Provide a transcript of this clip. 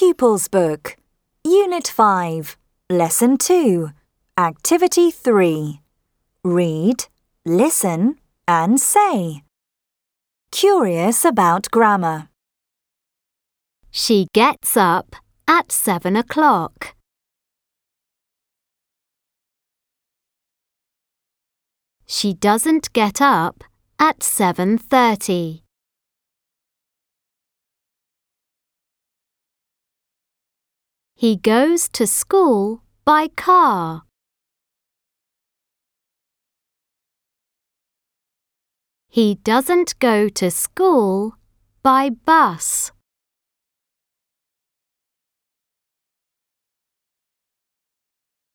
Pupils Book, Unit 5, Lesson 2, Activity 3. Read, listen, and say. Curious about grammar. She gets up at 7 o'clock. She doesn't get up at 7:30. He goes to school by car. He doesn't go to school by bus.